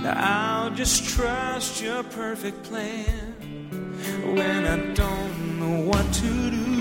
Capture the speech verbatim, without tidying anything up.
I'll just trust your perfect plan when I don't know what to do.